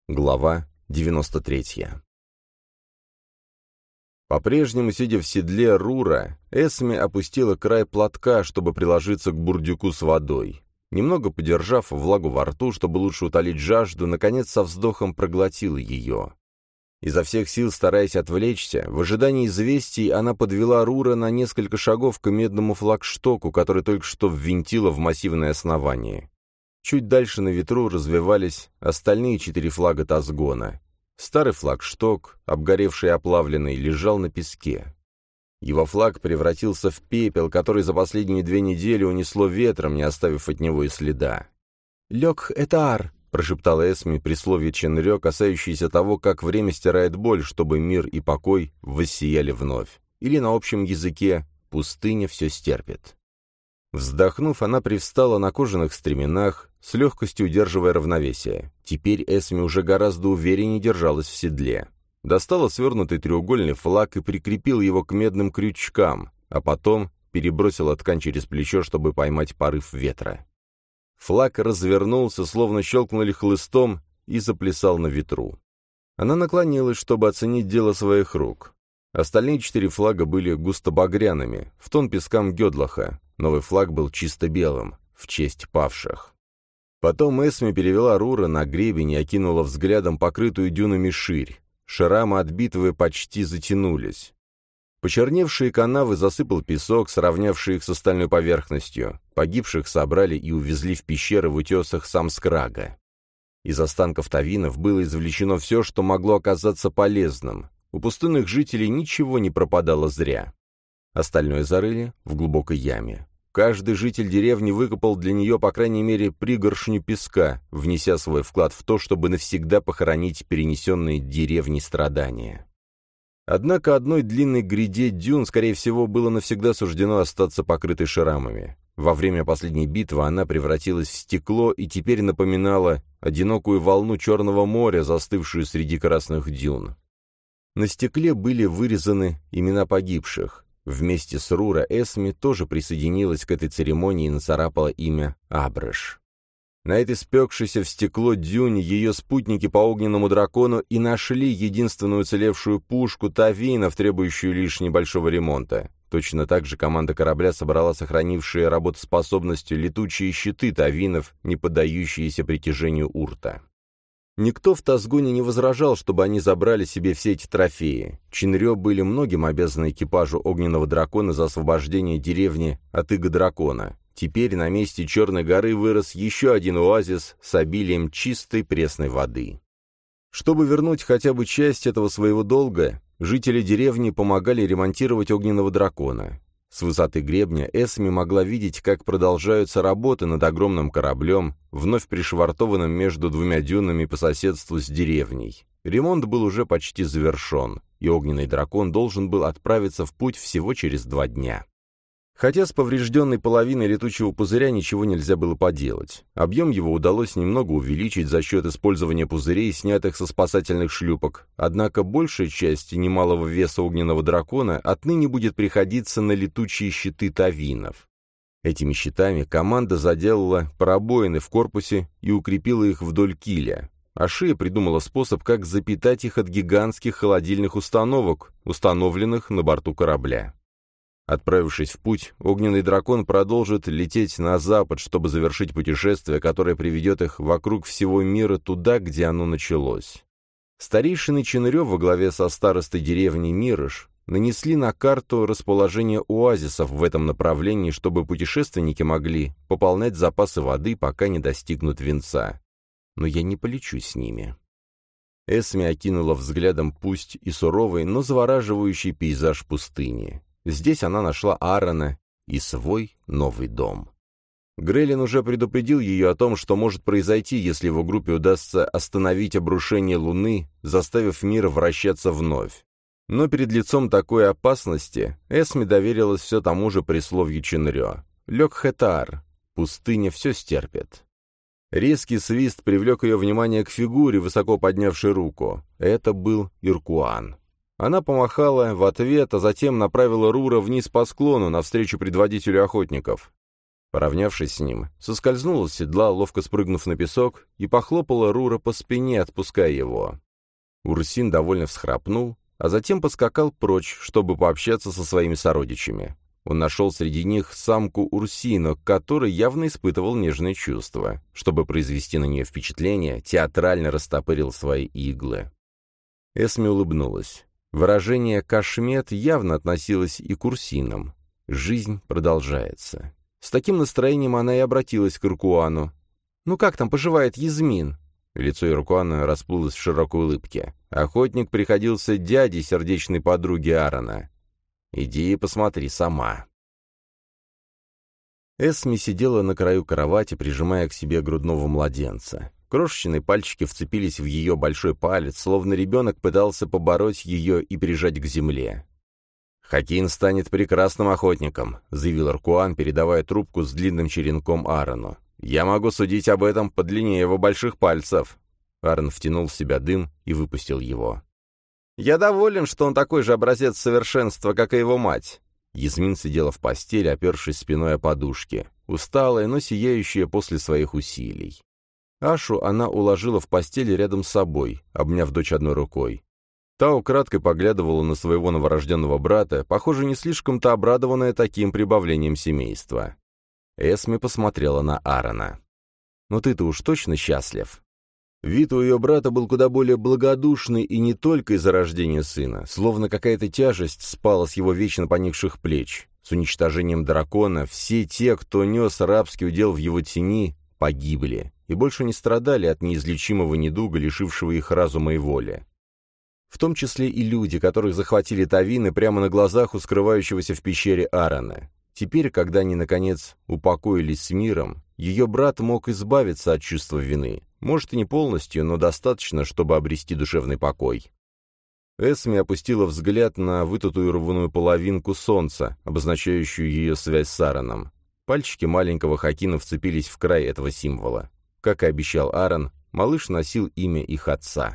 Глава 93. По-прежнему, сидя в седле Рура, Эсми опустила край платка, чтобы приложиться к бурдюку с водой. Немного подержав влагу во рту, чтобы лучше утолить жажду, наконец со вздохом проглотила ее. Изо всех сил, стараясь отвлечься, в ожидании известий она подвела Рура на несколько шагов к медному флагштоку, который только что ввинтила в массивное основание. Чуть дальше на ветру развевались остальные 4 флага Тазгона. Старый флагшток, обгоревший и оплавленный, лежал на песке. Его флаг превратился в пепел, который за последние 2 недели унесло ветром, не оставив от него и следа. «Лёк-этаар», — прошептала Эсми при слове Ченрё, касающееся того, как время стирает боль, чтобы мир и покой воссияли вновь. Или на общем языке «пустыня все стерпит». Вздохнув, она привстала на кожаных стременах, с легкостью удерживая равновесие. Теперь Эсми уже гораздо увереннее держалась в седле. Достала свернутый треугольный флаг и прикрепила его к медным крючкам, а потом перебросила ткань через плечо, чтобы поймать порыв ветра. Флаг развернулся, словно щелкнули хлыстом, и заплясал на ветру. Она наклонилась, чтобы оценить дело своих рук. Остальные 4 флага были густо-багряными, в тон пескам Гёдлаха. Новый флаг был чисто белым, в честь павших. Потом Эсми перевела Рура на гребень и окинула взглядом покрытую дюнами ширь. Шрамы от битвы почти затянулись. Почерневшие канавы засыпал песок, сравнявший их с остальной поверхностью. Погибших собрали и увезли в пещеры в утесах Самскрага. Из останков тавинов было извлечено все, что могло оказаться полезным. У пустынных жителей ничего не пропадало зря. Остальное зарыли в глубокой яме. Каждый житель деревни выкопал для нее, по крайней мере, пригоршню песка, внеся свой вклад в то, чтобы навсегда похоронить перенесенные деревней страдания. Однако одной длинной гряде дюн, скорее всего, было навсегда суждено остаться покрытой шрамами. Во время последней битвы она превратилась в стекло и теперь напоминала одинокую волну Черного моря, застывшую среди красных дюн. На стекле были вырезаны имена погибших. Вместе с Рура Эсми тоже присоединилась к этой церемонии и нацарапала имя Абрэш. На этой спекшейся в стекло дюне ее спутники по огненному дракону и нашли единственную уцелевшую пушку тавинов, требующую лишь небольшого ремонта. Точно так же команда корабля собрала сохранившие работоспособностью летучие щиты тавинов, не поддающиеся притяжению урта. Никто в Тазгоне не возражал, чтобы они забрали себе все эти трофеи. Чинрё были многим обязаны экипажу огненного дракона за освобождение деревни от иго-дракона. Теперь на месте Черной горы вырос еще один оазис с обилием чистой пресной воды. Чтобы вернуть хотя бы часть этого своего долга, жители деревни помогали ремонтировать огненного дракона. С высоты гребня Эсми могла видеть, как продолжаются работы над огромным кораблем, вновь пришвартованным между 2 дюнами по соседству с деревней. Ремонт был уже почти завершен, и огненный дракон должен был отправиться в путь всего через 2 дня. Хотя с поврежденной половиной летучего пузыря ничего нельзя было поделать. Объем его удалось немного увеличить за счет использования пузырей, снятых со спасательных шлюпок, однако большая часть немалого веса огненного дракона отныне будет приходиться на летучие щиты тавинов. Этими щитами команда заделала пробоины в корпусе и укрепила их вдоль киля. Ашия придумала способ, как запитать их от гигантских холодильных установок, установленных на борту корабля. Отправившись в путь, огненный дракон продолжит лететь на запад, чтобы завершить путешествие, которое приведет их вокруг всего мира туда, где оно началось. Старейшины Чинрё во главе со старостой деревни Мирыш нанесли на карту расположение оазисов в этом направлении, чтобы путешественники могли пополнять запасы воды, пока не достигнут венца. Но я не полечу с ними. Эсми окинула взглядом пусть и суровый, но завораживающий пейзаж пустыни. Здесь она нашла Аарона и свой новый дом. Грейлин уже предупредил ее о том, что может произойти, если его группе удастся остановить обрушение Луны, заставив мир вращаться вновь. Но перед лицом такой опасности Эсми доверилась все тому же присловию Чинрё. «Лёк-хэтаар» — пустыня все стерпит. Резкий свист привлек ее внимание к фигуре, высоко поднявшей руку. Это был Иркуан. Она помахала в ответ, а затем направила Рура вниз по склону, навстречу предводителю охотников. Поравнявшись с ним, соскользнула с седла, ловко спрыгнув на песок, и похлопала Рура по спине, отпуская его. Урсин довольно всхрапнул, а затем поскакал прочь, чтобы пообщаться со своими сородичами. Он нашел среди них самку Урсину, к которой явно испытывал нежные чувства. Чтобы произвести на нее впечатление, театрально растопырил свои иглы. Эсми улыбнулась. Выражение «кашмет» явно относилось и к Урсинам. Жизнь продолжается. С таким настроением она и обратилась к Иркуану. «Ну как там поживает Язмин?» Лицо Иркуана расплылось в широкой улыбке. Охотник приходился дяде сердечной подруги Аарона. «Иди и посмотри сама». Эсми сидела на краю кровати, прижимая к себе грудного младенца. Крошечные пальчики вцепились в ее большой палец, словно ребенок пытался побороть ее и прижать к земле. «Хакин станет прекрасным охотником», — заявил Иркуан, передавая трубку с длинным черенком Аарону. «Я могу судить об этом по длине его больших пальцев». Аарон втянул в себя дым и выпустил его. «Я доволен, что он такой же образец совершенства, как и его мать». Ясмин сидела в постели, опершись спиной о подушке, усталая, но сияющая после своих усилий. Ашу она уложила в постели рядом с собой, обняв дочь одной рукой. Та украдкой поглядывала на своего новорожденного брата, похоже, не слишком-то обрадованная таким прибавлением семейства. Эсми посмотрела на Аарона. «Ну ты-то уж точно счастлив?» Вид у ее брата был куда более благодушный и не только из-за рождения сына, словно какая-то тяжесть спала с его вечно поникших плеч. С уничтожением дракона все те, кто нес рабский удел в его тени, погибли и больше не страдали от неизлечимого недуга, лишившего их разума и воли. В том числе и люди, которых захватили тавины прямо на глазах у скрывающегося в пещере Аарона. Теперь, когда они, наконец, упокоились с миром, ее брат мог избавиться от чувства вины. Может, и не полностью, но достаточно, чтобы обрести душевный покой. Эсми опустила взгляд на вытатуированную половинку солнца, обозначающую ее связь с Аароном. Пальчики маленького Хакина вцепились в край этого символа. Как и обещал Аарон, малыш носил имя их отца.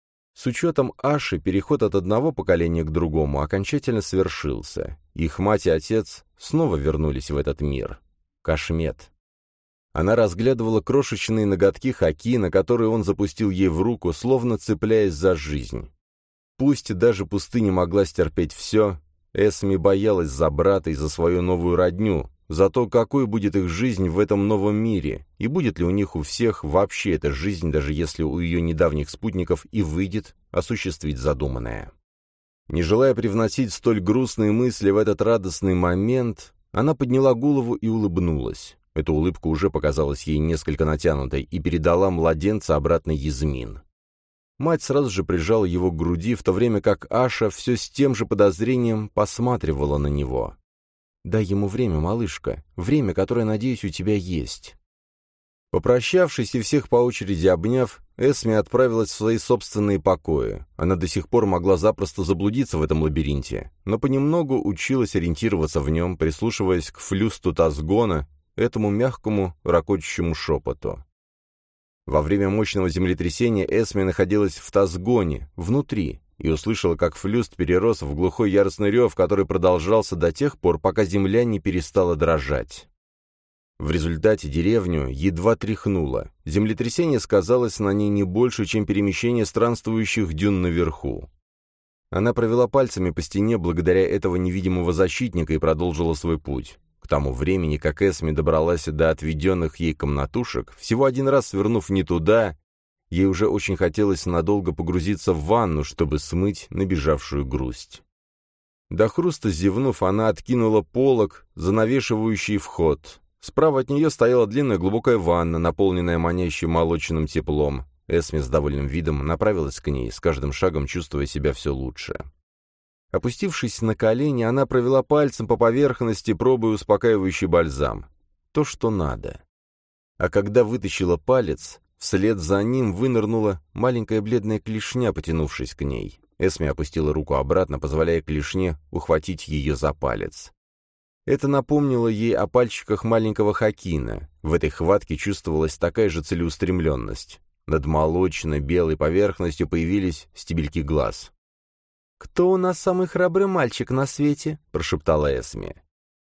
С учетом Аши, переход от одного поколения к другому окончательно совершился. Их мать и отец снова вернулись в этот мир. Кашмет. Она разглядывала крошечные ноготки Хакина, которые он запустил ей в руку, словно цепляясь за жизнь. Пусть даже пустыня могла стерпеть все, Эсми боялась за брата и за свою новую родню, за то, какой будет их жизнь в этом новом мире, и будет ли у них у всех вообще эта жизнь, даже если у ее недавних спутников и выйдет осуществить задуманное. Не желая привносить столь грустные мысли в этот радостный момент, она подняла голову и улыбнулась. Эта улыбка уже показалась ей несколько натянутой и передала младенца обратно Язмин. Мать сразу же прижала его к груди, в то время как Аша все с тем же подозрением посматривала на него. «Дай ему время, малышка, время, которое, надеюсь, у тебя есть». Попрощавшись и всех по очереди обняв, Эсми отправилась в свои собственные покои. Она до сих пор могла запросто заблудиться в этом лабиринте, но понемногу училась ориентироваться в нем, прислушиваясь к флюсту Тазгона, этому мягкому, ракочущему шепоту. Во время мощного землетрясения Эсми находилась в Тазгоне, внутри, и услышала, как флюст перерос в глухой яростный рев, который продолжался до тех пор, пока земля не перестала дрожать. В результате деревню едва тряхнуло. Землетрясение сказалось на ней не больше, чем перемещение странствующих дюн наверху. Она провела пальцами по стене благодаря этого невидимого защитника и продолжила свой путь. К тому времени, как Эсми добралась до отведенных ей комнатушек, всего один раз свернув не туда, ей уже очень хотелось надолго погрузиться в ванну, чтобы смыть набежавшую грусть. До хруста зевнув, она откинула полог, занавешивающий вход. Справа от нее стояла длинная глубокая ванна, наполненная манящим молочным теплом. Эсми с довольным видом направилась к ней, с каждым шагом чувствуя себя все лучше. Опустившись на колени, она провела пальцем по поверхности, пробуя успокаивающий бальзам. То, что надо. А когда вытащила палец, вслед за ним вынырнула маленькая бледная клешня, потянувшись к ней. Эсми опустила руку обратно, позволяя клешне ухватить ее за палец. Это напомнило ей о пальчиках маленького Хакина. В этой хватке чувствовалась такая же целеустремленность. Над молочно-белой поверхностью появились стебельки глаз. «Кто у нас самый храбрый мальчик на свете?» — прошептала Эсми.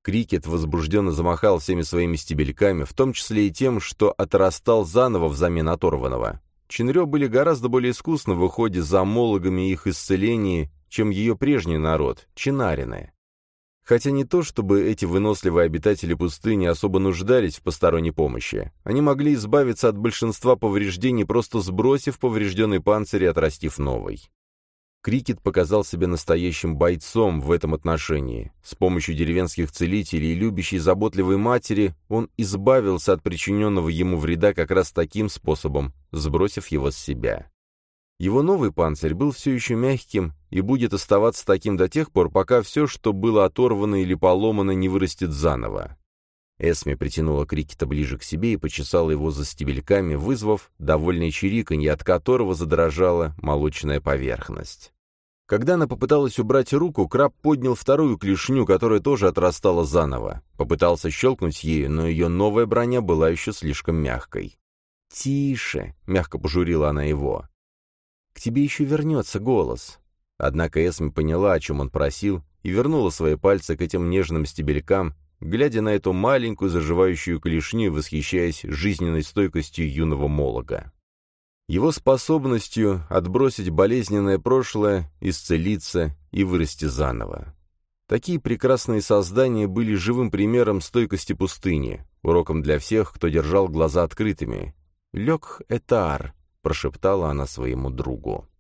Крикет возбужденно замахал всеми своими стебельками, в том числе и тем, что отрастал заново взамен оторванного. Чинрё были гораздо более искусны в уходе за мологами и их исцелении, чем ее прежний народ — чинарины. Хотя не то, чтобы эти выносливые обитатели пустыни особо нуждались в посторонней помощи. Они могли избавиться от большинства повреждений, просто сбросив поврежденный панцирь и отрастив новый. Крикет показал себя настоящим бойцом в этом отношении. С помощью деревенских целителей и любящей заботливой матери он избавился от причиненного ему вреда как раз таким способом, сбросив его с себя. Его новый панцирь был все еще мягким и будет оставаться таким до тех пор, пока все, что было оторвано или поломано, не вырастет заново. Эсме притянула Крикета ближе к себе и почесала его за стебельками, вызвав довольное чириканье, от которого задрожала молочная поверхность. Когда она попыталась убрать руку, краб поднял вторую клешню, которая тоже отрастала заново. Попытался щелкнуть ею, но ее новая броня была еще слишком мягкой. «Тише!» — мягко пожурила она его. «К тебе еще вернется голос». Однако Эсме поняла, о чем он просил, и вернула свои пальцы к этим нежным стебелькам, глядя на эту маленькую заживающую клешню и восхищаясь жизненной стойкостью юного молога. Его способностью отбросить болезненное прошлое, исцелиться и вырасти заново. Такие прекрасные создания были живым примером стойкости пустыни, уроком для всех, кто держал глаза открытыми. «Лёг Этаар», — прошептала она своему другу.